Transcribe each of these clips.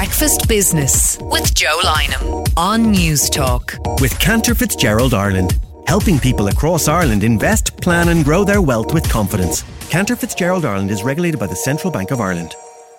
Breakfast Business with Joe Lynham on News Talk. With Cantor Fitzgerald Ireland, helping people across Ireland invest, plan and grow their wealth with confidence. Cantor Fitzgerald Ireland is regulated by the Central Bank of Ireland.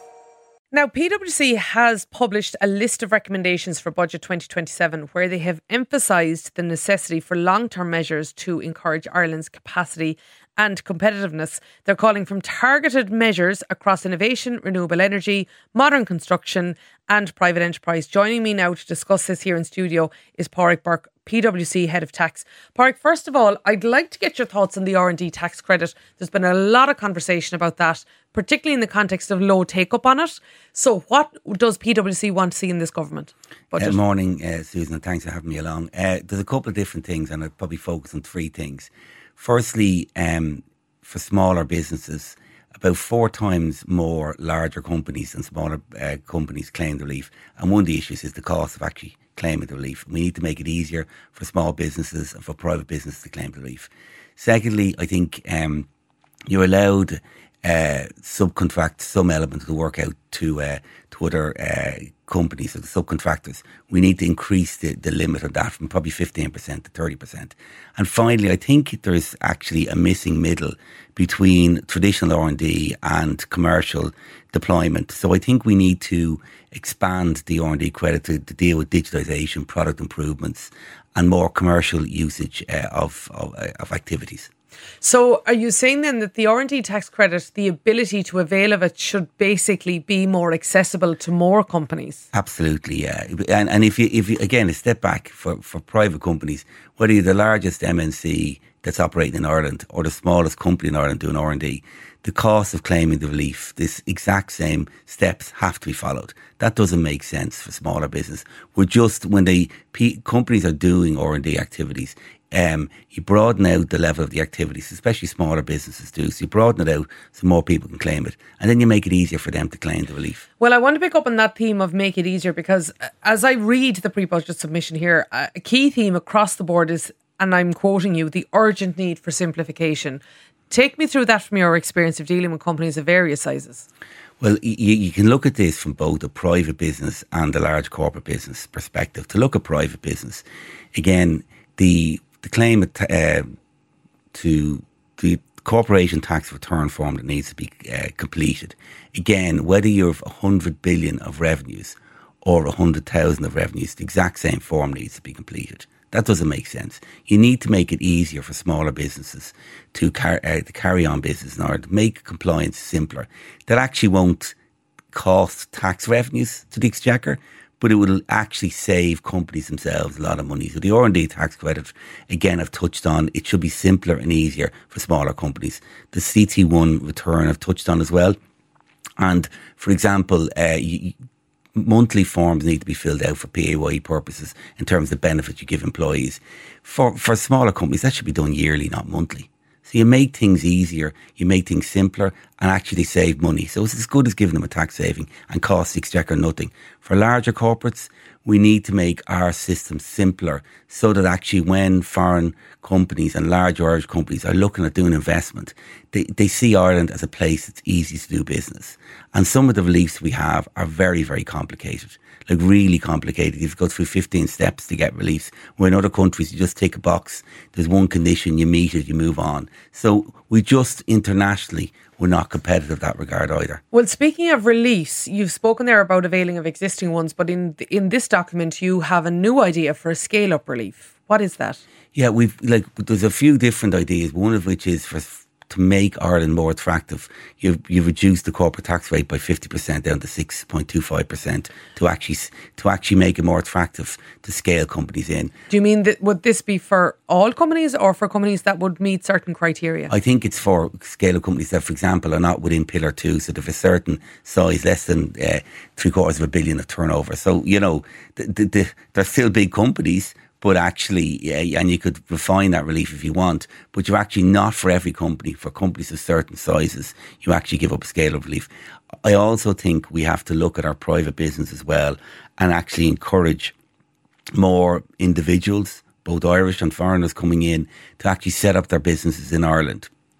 Now, PwC has published a list of recommendations for Budget 2027 where they have emphasised the necessity for long-term measures to encourage Ireland's capacity and competitiveness. They're calling for targeted measures across innovation, renewable energy, modern construction and private enterprise. Joining me now to discuss this here in studio is Pádraig Burke, PwC Head of Tax. Pádraig, first of all, I'd like to get your thoughts on the R&D tax credit. There's been a lot of conversation about that, particularly in the context of low take-up on it. So what does PwC want to see in this government budget? Morning, Susan, and thanks for having me along. There's a couple of different things and I'd probably focus on three things. Firstly, for smaller businesses, about 4 times more larger companies than smaller companies claim the relief. And one of the issues is the cost of actually claiming the relief. We need to make it easier for small businesses and for private businesses to claim the relief. Secondly, I think you're allowed subcontract some element of the work out to other companies or the subcontractors. We need to increase the limit of that from probably 15% to 30%. And finally, I think there's actually a missing middle between traditional R&D and commercial deployment. So I think we need to expand the R&D credit to deal with digitalisation, product improvements and more commercial usage of activities. So are you saying then that the R&D tax credit, the ability to avail of it should basically be more accessible to more companies? Absolutely, yeah. And if you again, a step back for private companies, whether you're the largest MNC that's operating in Ireland or the smallest company in Ireland doing R&D, the cost of claiming the relief, this exact same steps have to be followed. That doesn't make sense for smaller business. We're just, when companies are doing R&D activities, you broaden out the level of the activities, especially smaller businesses do. So you broaden it out so more people can claim it. And then you make it easier for them to claim the relief. Well, I want to pick up on that theme of make it easier because as I read the pre-budget submission here, a key theme across the board is, and I'm quoting you, the urgent need for simplification. Take me through that from your experience of dealing with companies of various sizes. Well, you can look at this from both a private business and a large corporate business perspective. To look at private business, again, the claim to the corporation tax return form that needs to be completed. Again, whether you have 100 billion of revenues or 100,000 of revenues, the exact same form needs to be completed. That doesn't make sense. You need to make it easier for smaller businesses to carry on business in order to make compliance simpler. That actually won't cost tax revenues to the Exchequer, but it will actually save companies themselves a lot of money. So the R&D tax credit, again, I've touched on, it should be simpler and easier for smaller companies. The CT1 return I've touched on as well. And for example, monthly forms need to be filled out for PAYE purposes in terms of benefits you give employees. For smaller companies, that should be done yearly, not monthly. So you make things easier, you make things simpler and actually save money. So it's as good as giving them a tax saving and cost the Exchequer nothing. For larger corporates, we need to make our system simpler so that actually when foreign companies and large Irish companies are looking at doing investment, they see Ireland as a place that's easy to do business. And some of the reliefs we have are very, very complicated. Like really complicated. You've got through 15 steps to get reliefs. Where in other countries, you just tick a box. There's one condition, you meet it, you move on. So we just internationally, we're not competitive in that regard either. Well, speaking of reliefs, you've spoken there about availing of existing ones, but in this document, you have a new idea for a scale-up relief. What is that? Yeah, there's a few different ideas. One of which is to make Ireland more attractive. You've reduced the corporate tax rate by 50% down to 6.25% to actually make it more attractive to scale companies in. Do you mean that would this be for all companies or for companies that would meet certain criteria? I think it's for scale companies that, for example, are not within Pillar 2, so they've a certain size, less than $750 million of turnover. So, they're still big companies, but actually, and you could refine that relief if you want, but you're actually not for every company. For companies of certain sizes, you actually give up a scale of relief. I also think we have to look at our private business as well and actually encourage more individuals, both Irish and foreigners coming in, to actually set up their businesses in Ireland.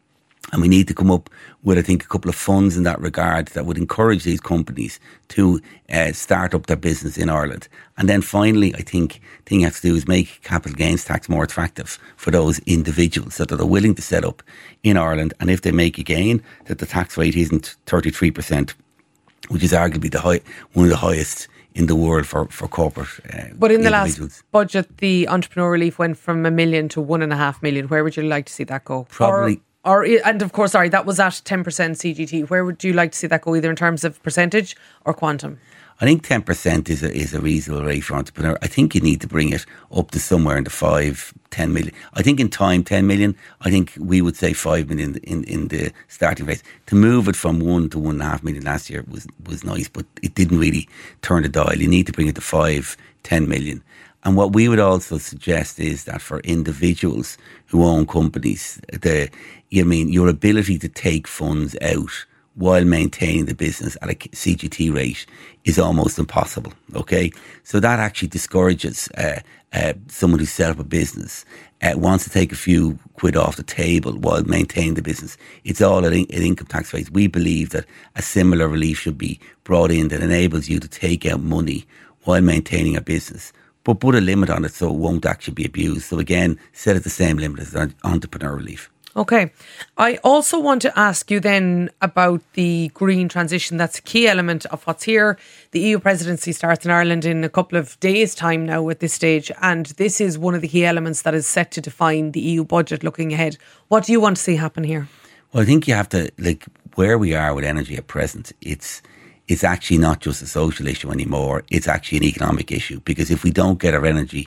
And we need to come up with, I think, a couple of funds in that regard that would encourage these companies to start up their business in Ireland. And then finally, I think the thing you have to do is make capital gains tax more attractive for those individuals so that they're willing to set up in Ireland. And if they make a gain, that the tax rate isn't 33%, which is arguably one of the highest in the world for corporate But in the individuals. last budget, the entrepreneur relief went from $1 million to $1.5 million. Where would you like to see that go? Probably. And of course, sorry, that was at 10% CGT. Where would you like to see that go, either in terms of percentage or quantum? I think 10% is a reasonable rate for entrepreneur. I think you need to bring it up to somewhere in the 5-10 million. I think in time, 10 million. I think we would say 5 million in the starting phase. To move it from 1 to 1.5 million last year was nice, but it didn't really turn the dial. You need to bring it to 5-10 million. And what we would also suggest is that for individuals who own companies, your ability to take funds out while maintaining the business at a CGT rate is almost impossible. Okay, so that actually discourages someone who's set up a business, wants to take a few quid off the table while maintaining the business. It's all at income tax rates. We believe that a similar relief should be brought in that enables you to take out money while maintaining a business, but put a limit on it so it won't actually be abused. So again, set at the same limit as entrepreneur relief. Okay. I also want to ask you then about the green transition. That's a key element of what's here. The EU presidency starts in Ireland in a couple of days' time now at this stage, and this is one of the key elements that is set to define the EU budget looking ahead. What do you want to see happen here? Well, I think you have to, where we are with energy at present, it's actually not just a social issue anymore. It's actually an economic issue, because if we don't get our energy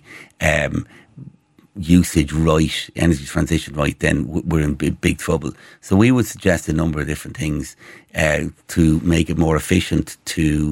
usage right, energy transition right, then we're in big trouble. So we would suggest a number of different things to make it more efficient to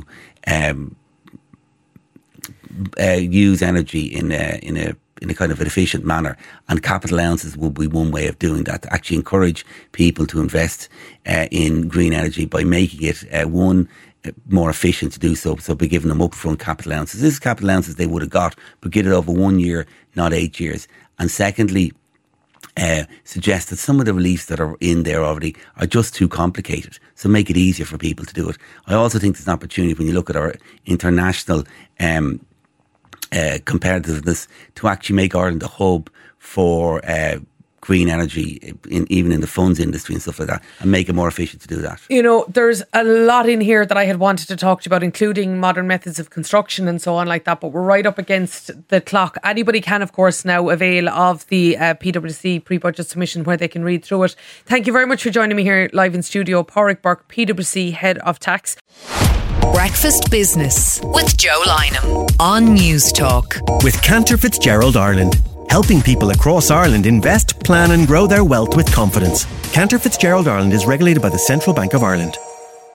use energy in a kind of an efficient manner, and capital allowances will be one way of doing that, to actually encourage people to invest in green energy by making it more efficient to do so. So by giving them upfront capital allowances. This is capital allowances they would have got, but get it over 1 year, not 8 years. And secondly, suggest that some of the reliefs that are in there already are just too complicated. So make it easier for people to do it. I also think there's an opportunity when you look at our international competitiveness to actually make Ireland a hub for green energy, even in the funds industry and stuff like that, and make it more efficient to do that. You know, there's a lot in here that I had wanted to talk to you about, including modern methods of construction and so on like that, but we're right up against the clock. Anybody can, of course, now avail of the PwC pre-budget submission where they can read through it. Thank you very much for joining me here live in studio. Pádraig Burke, PwC Head of Tax. Breakfast Business with Joe Lynham on News Talk. With Cantor Fitzgerald Ireland, helping people across Ireland invest, plan and grow their wealth with confidence. Cantor Fitzgerald Ireland is regulated by the Central Bank of Ireland.